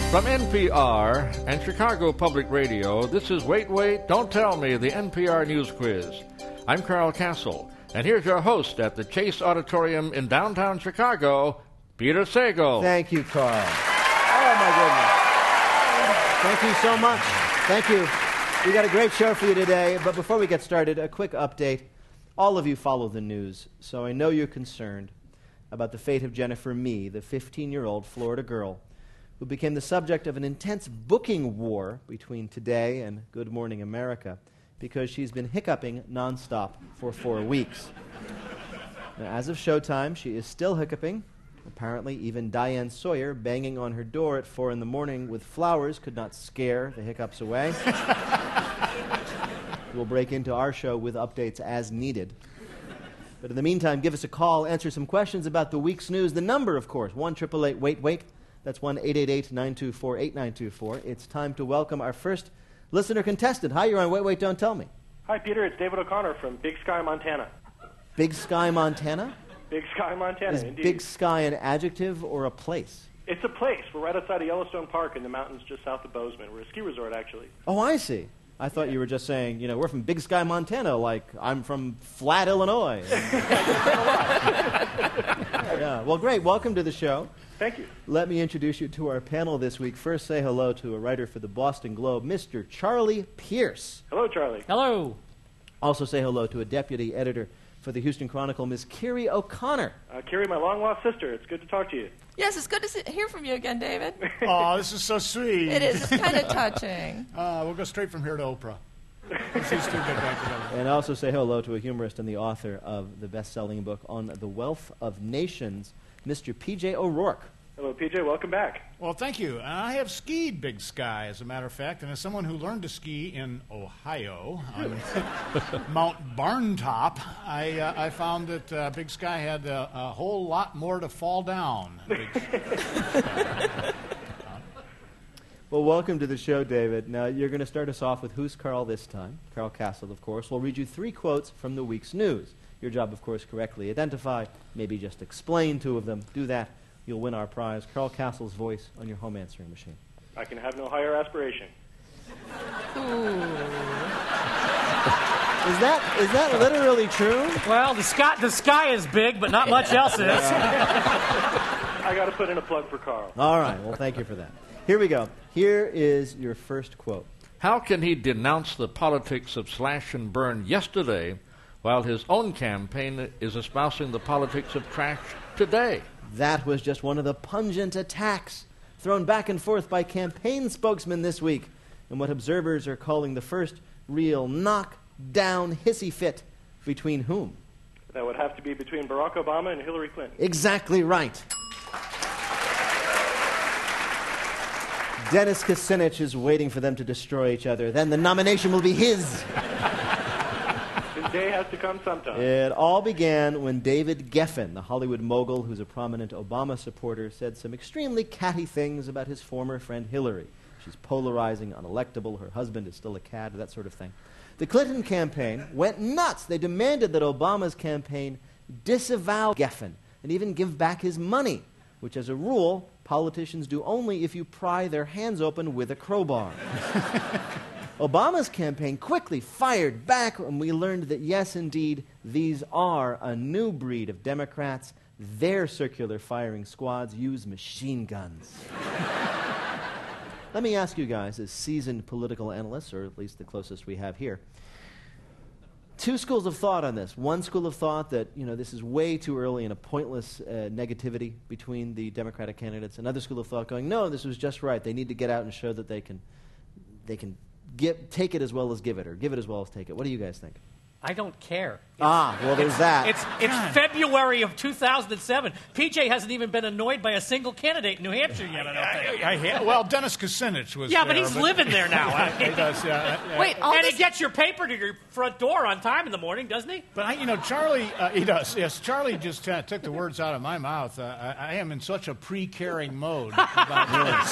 From NPR and Chicago Public Radio, this is Wait, Wait, Don't Tell Me, the NPR News Quiz. I'm Carl Castle, and here's your host at the Chase Auditorium in downtown Chicago, Peter Sagal. Thank you, Carl. Oh, my goodness. Thank you so much. Thank you. We got a great show for you today, but before we get started, a quick update. All of you follow the news, so I know you're concerned about the fate of Jennifer Mee, the 15-year-old Florida girl who became the subject of an intense booking war between Today and Good Morning America because she's been hiccuping nonstop for 4 weeks. Now, as of showtime, she is still hiccuping. Apparently, even Diane Sawyer banging on her door at 4 in the morning with flowers could not scare the hiccups away. We'll break into our show with updates as needed. But in the meantime, give us a call, answer some questions about the week's news. The number, of course, 1-888-WAIT-WAIT. That's 1-888-924-8924. It's time to welcome our first listener contestant. Hi, you're on Wait, Wait, Don't Tell Me. Hi, Peter. It's David O'Connor from Big Sky, Montana. Big Sky, Montana? Big Sky, Montana, Is indeed. Big Sky an adjective or a place? It's a place. We're right outside of Yellowstone Park in the mountains just south of Bozeman. We're a ski resort, actually. Oh, I see. I thought you were just saying, we're from Big Sky, Montana, like I'm from Flat, Illinois. Yeah. Well, great. Welcome to the show. Thank you. Let me introduce you to our panel this week. First, say hello to a writer for the Boston Globe, Mr. Charlie Pierce. Hello, Charlie. Hello. Also say hello to a deputy editor for the Houston Chronicle, Ms. Kiri O'Connor. Kiri, my long-lost sister. It's good to talk to you. Yes, it's good to hear from you again, David. Oh, this is so sweet. It is. It's kind of touching. We'll go straight from here to Oprah. These two get back together. And also say hello to a humorist and the author of the best-selling book on the wealth of nations, Mr. P.J. O'Rourke. Hello, PJ. Welcome back. Well, thank you. I have skied Big Sky, as a matter of fact, and as someone who learned to ski in Ohio on Mount Barntop, I found that Big Sky had a whole lot more to fall down. Well, welcome to the show, David. Now, you're going to start us off with Who's Carl this time? Carl Castle, of course. We'll read you 3 quotes from the week's news. Your job, of course, correctly identify, maybe just explain 2 of them. Do that. You'll win our prize, Carl Castle's voice on your home answering machine. I can have no higher aspiration. Is that literally true? Well, the sky is big, but not much else is. I got to put in a plug for Carl. All right. Well, thank you for that. Here we go. Here is your first quote. How can he denounce the politics of slash and burn yesterday while his own campaign is espousing the politics of trash today? That was just one of the pungent attacks thrown back and forth by campaign spokesmen this week in what observers are calling the first real knock-down hissy fit between whom? That would have to be between Barack Obama and Hillary Clinton. Exactly right. Dennis Kucinich is waiting for them to destroy each other. Then the nomination will be his. His day has to come sometime. It all began when David Geffen, the Hollywood mogul who's a prominent Obama supporter, said some extremely catty things about his former friend Hillary. She's polarizing, unelectable, her husband is still a cad, that sort of thing. The Clinton campaign went nuts. They demanded that Obama's campaign disavow Geffen and even give back his money, which as a rule, politicians do only if you pry their hands open with a crowbar. Obama's campaign quickly fired back, and we learned that, yes, indeed, these are a new breed of Democrats. Their circular firing squads use machine guns. Let me ask you guys, as seasoned political analysts, or at least the closest we have here, 2 schools of thought on this. One school of thought that, this is way too early and a pointless negativity between the Democratic candidates. Another school of thought going, no, this was just right. They need to get out and show that they can take it as well as give it, or give it as well as take it. What do you guys think? I don't care. Well, there's that. It's February of 2007. PJ hasn't even been annoyed by a single candidate in New Hampshire yet, I don't think. Well, Dennis Kucinich was Yeah, but he's living there now. He does, yeah. Wait, And he gets your paper to your front door on time in the morning, doesn't he? But, Charlie, he does, yes. Charlie just took the words out of my mouth. I am in such a pre-caring mode about this.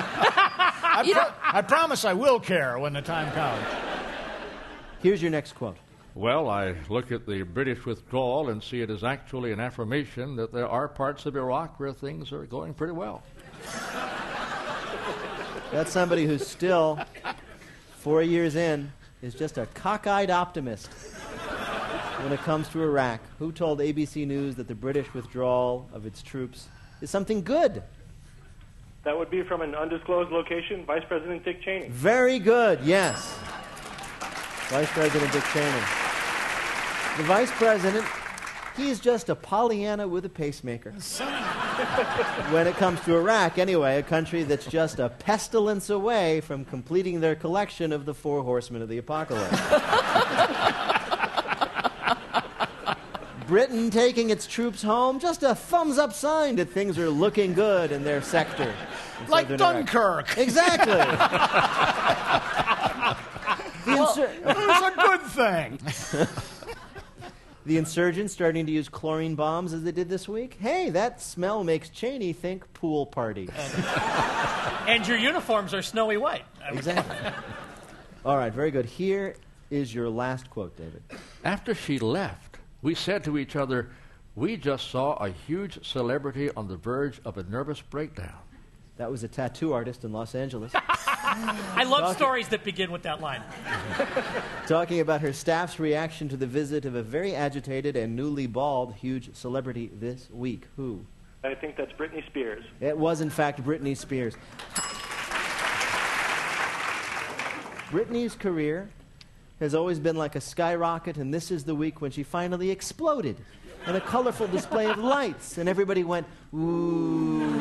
I promise I will care when the time comes. Here's your next quote. Well, I look at the British withdrawal and see it as actually an affirmation that there are parts of Iraq where things are going pretty well. Got somebody who's still, 4 years in, is just a cockeyed optimist when it comes to Iraq. Who told ABC News that the British withdrawal of its troops is something good? That would be from an undisclosed location, Vice President Dick Cheney. Very good, yes. Vice President Dick Cheney. The Vice President, he's just a Pollyanna with a pacemaker. When it comes to Iraq, anyway, a country that's just a pestilence away from completing their collection of the 4 horsemen of the apocalypse. Britain taking its troops home, just a thumbs-up sign that things are looking good in their sector. Like Dunkirk. Exactly. It was a good thing. The insurgents starting to use chlorine bombs as they did this week. Hey, that smell makes Cheney think pool party. And your uniforms are snowy white. Exactly. All right, very good. Here is your last quote, David. After she left, we said to each other, we just saw a huge celebrity on the verge of a nervous breakdown. That was a tattoo artist in Los Angeles. I love stories that begin with that line. Talking about her staff's reaction to the visit of a very agitated and newly bald huge celebrity this week. Who? I think that's Britney Spears. It was, in fact, Britney Spears. Britney's career has always been like a skyrocket, and this is the week when she finally exploded in a colorful display of lights, and everybody went, ooh.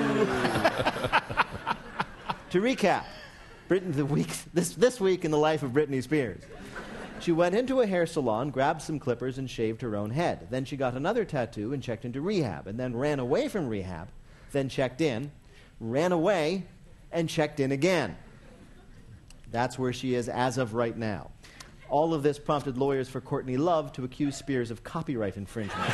To recap, this week in the life of Britney Spears. She went into a hair salon, grabbed some clippers, and shaved her own head. Then she got another tattoo and checked into rehab, and then ran away from rehab, then checked in, ran away, and checked in again. That's where she is as of right now. All of this prompted lawyers for Courtney Love to accuse Spears of copyright infringement.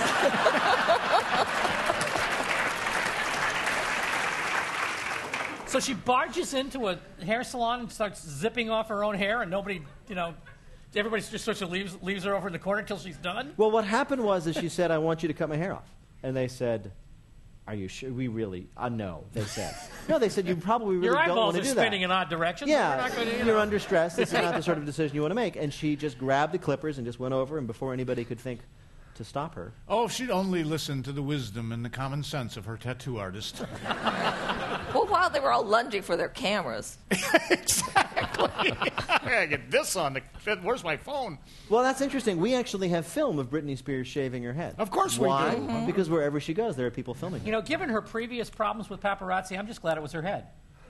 So she barges into a hair salon and starts zipping off her own hair, and nobody, everybody just sort of leaves her over in the corner until she's done? Well, what happened was that she said, I want you to cut my hair off. And they said, are you sure? We really, no, they said. No, they said, you probably really don't want to do that. Your eyeballs are spinning in odd directions. Yeah, you're under stress. This is not the sort of decision you want to make. And she just grabbed the clippers and just went over, and before anybody could think to stop her. Oh, if she'd only listened to the wisdom and the common sense of her tattoo artist. Well, while they were all lunging for their cameras. Exactly. I gotta get this on. Where's my phone? Well, that's interesting. We actually have film of Britney Spears shaving her head. Of course we do. Why? Mm-hmm. Because wherever she goes, there are people filming her. Given her previous problems with paparazzi, I'm just glad it was her head.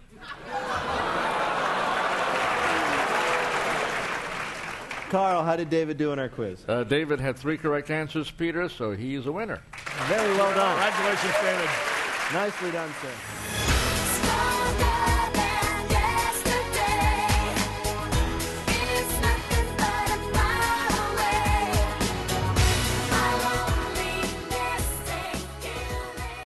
Carl, how did David do in our quiz? David had 3 correct answers, Peter, so he's a winner. Very well done. Congratulations, David. Nicely done, sir.